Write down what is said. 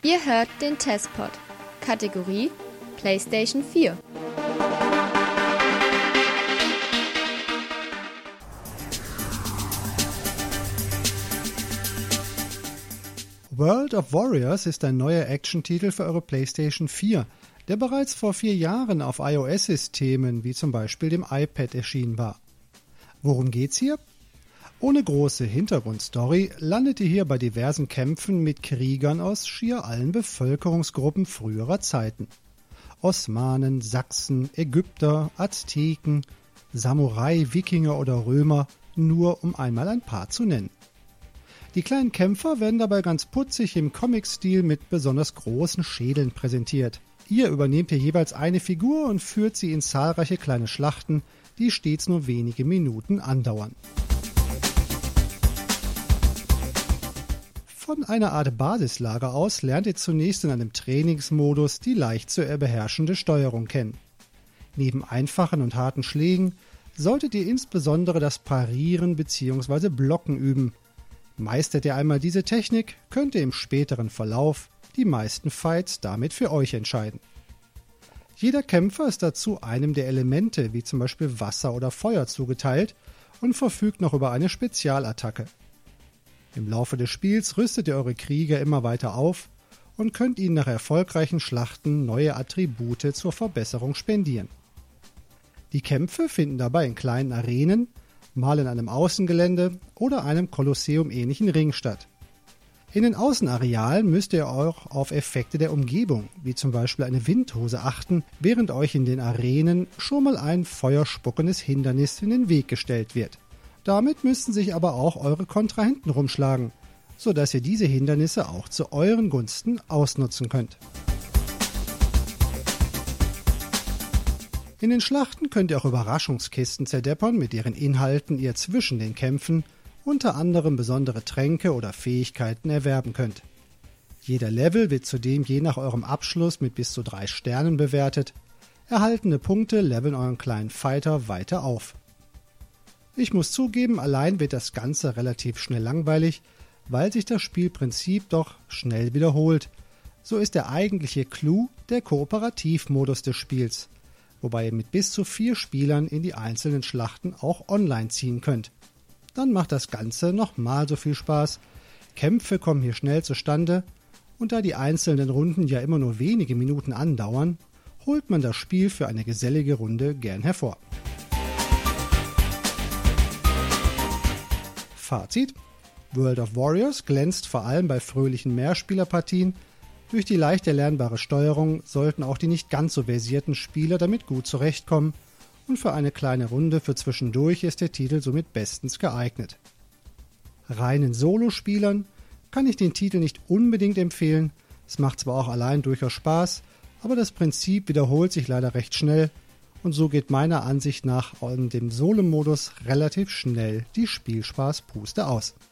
Ihr hört den Testpod. Kategorie PlayStation 4. World of Warriors ist ein neuer Action-Titel für eure PlayStation 4, der bereits vor 4 Jahren auf iOS-Systemen wie zum Beispiel dem iPad erschienen war. Worum geht's hier? Ohne große Hintergrundstory landet ihr hier bei diversen Kämpfen mit Kriegern aus schier allen Bevölkerungsgruppen früherer Zeiten. Osmanen, Sachsen, Ägypter, Azteken, Samurai, Wikinger oder Römer, nur um einmal ein paar zu nennen. Die kleinen Kämpfer werden dabei ganz putzig im Comic-Stil mit besonders großen Schädeln präsentiert. Ihr übernehmt hier jeweils eine Figur und führt sie in zahlreiche kleine Schlachten, die stets nur wenige Minuten andauern. Von einer Art Basislager aus lernt ihr zunächst in einem Trainingsmodus die leicht zu beherrschende Steuerung kennen. Neben einfachen und harten Schlägen solltet ihr insbesondere das Parieren bzw. Blocken üben. Meistert ihr einmal diese Technik, könnt ihr im späteren Verlauf die meisten Fights damit für euch entscheiden. Jeder Kämpfer ist dazu einem der Elemente, wie zum Beispiel Wasser oder Feuer, zugeteilt und verfügt noch über eine Spezialattacke. Im Laufe des Spiels rüstet ihr eure Krieger immer weiter auf und könnt ihnen nach erfolgreichen Schlachten neue Attribute zur Verbesserung spendieren. Die Kämpfe finden dabei in kleinen Arenen, mal in einem Außengelände oder einem Kolosseum-ähnlichen Ring statt. In den Außenarealen müsst ihr auch auf Effekte der Umgebung, wie zum Beispiel eine Windhose, achten, während euch in den Arenen schon mal ein feuerspuckendes Hindernis in den Weg gestellt wird. Damit müssten sich aber auch eure Kontrahenten rumschlagen, sodass ihr diese Hindernisse auch zu euren Gunsten ausnutzen könnt. In den Schlachten könnt ihr auch Überraschungskisten zerdeppern, mit deren Inhalten ihr zwischen den Kämpfen unter anderem besondere Tränke oder Fähigkeiten erwerben könnt. Jeder Level wird zudem je nach eurem Abschluss mit bis zu 3 Sternen bewertet. Erhaltene Punkte leveln euren kleinen Fighter weiter auf. Ich muss zugeben, allein wird das Ganze relativ schnell langweilig, weil sich das Spielprinzip doch schnell wiederholt. So ist der eigentliche Clou der Kooperativmodus des Spiels, wobei ihr mit bis zu 4 Spielern in die einzelnen Schlachten auch online ziehen könnt. Dann macht das Ganze nochmal so viel Spaß, Kämpfe kommen hier schnell zustande und da die einzelnen Runden ja immer nur wenige Minuten andauern, holt man das Spiel für eine gesellige Runde gern hervor. Fazit: World of Warriors glänzt vor allem bei fröhlichen Mehrspielerpartien. Durch die leicht erlernbare Steuerung sollten auch die nicht ganz so versierten Spieler damit gut zurechtkommen und für eine kleine Runde für zwischendurch ist der Titel somit bestens geeignet. Reinen Solospielern kann ich den Titel nicht unbedingt empfehlen, es macht zwar auch allein durchaus Spaß, aber das Prinzip wiederholt sich leider recht schnell und so geht meiner Ansicht nach in dem Solo-Modus relativ schnell die Spielspaßpuste aus.